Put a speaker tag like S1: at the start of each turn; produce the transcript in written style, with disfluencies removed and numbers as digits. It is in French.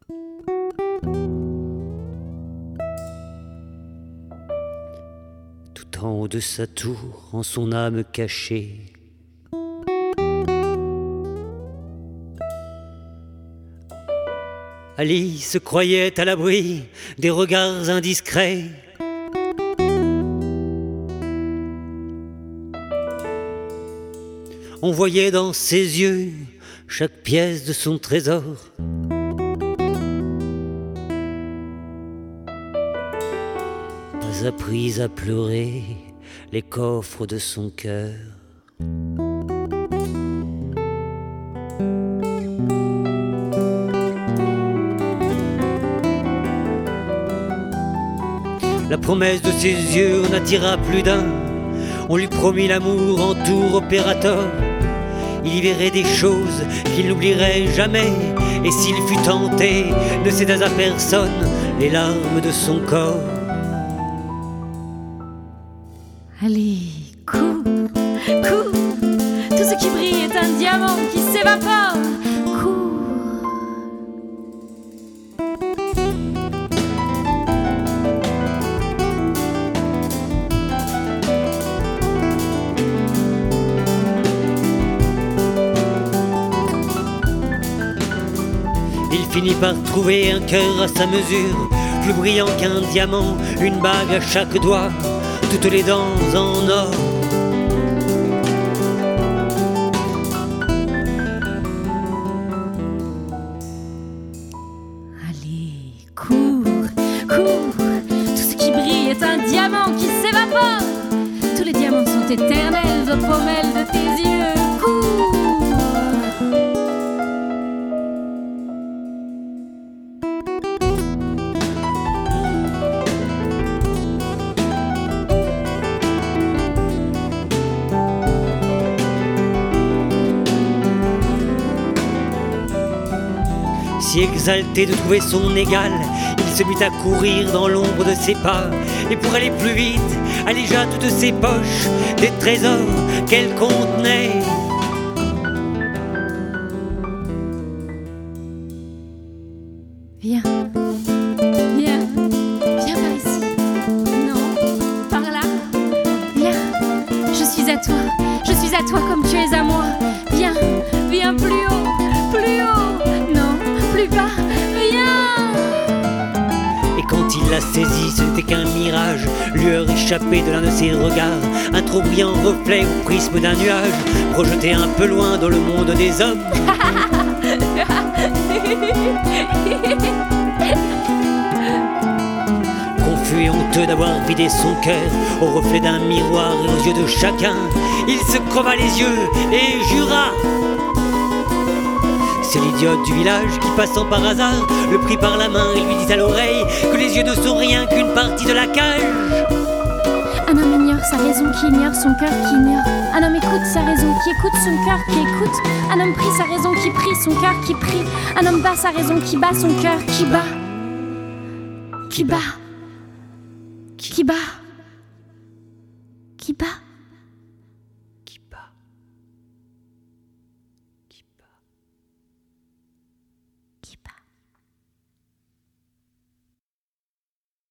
S1: Tout en haut de sa tour, en son âme cachée, Alice se croyait à l'abri des regards indiscrets. On voyait dans ses yeux chaque pièce de son trésor. Pas appris à pleurer les coffres de son cœur. La promesse de ses yeux en attira plus d'un. On lui promit l'amour en tour opérateur. Il y verrait des choses qu'il n'oublierait jamais. Et s'il fut tenté, ne céda à personne les larmes de son corps.
S2: Allez, cours, cours. Tout ce qui brille est un diamant qui s'évapore. Cours.
S1: Il finit par trouver un cœur à sa mesure, plus brillant qu'un diamant, une bague à chaque doigt, toutes les dents en or.
S2: Allez, cours, cours. Tout ce qui brille est un diamant qui s'évapore. Tous les diamants sont éternels aux pommelles de tes yeux. Cours.
S1: Si exalté de trouver son égal, il se mit à courir dans l'ombre de ses pas. Et pour aller plus vite, allégea toutes ses poches des trésors qu'elle contenait.
S2: Viens, viens, viens par ici. Non, par là. Viens, je suis à toi comme tu es à moi. Viens, viens plus haut, plus haut. Non, plus bas, viens.
S1: Et quand il la saisit, ce n'était qu'un mirage, lueur échappée de l'un de ses regards, un trop brillant reflet au prisme d'un nuage, projeté un peu loin dans le monde des hommes. Confus et honteux d'avoir vidé son cœur au reflet d'un miroir et aux yeux de chacun, il se creva les yeux et jura. C'est l'idiote du village qui, passant par hasard, le prit par la main et lui dit à l'oreille que les yeux ne sont rien qu'une partie de la cage.
S2: Un homme ignore sa raison qui ignore son cœur qui ignore. Un homme écoute sa raison qui écoute son cœur qui écoute. Un homme prie sa raison qui prie son cœur qui prie. Un homme bat sa raison qui bat son cœur qui bat. Qui bat. Qui bat. Qui bat.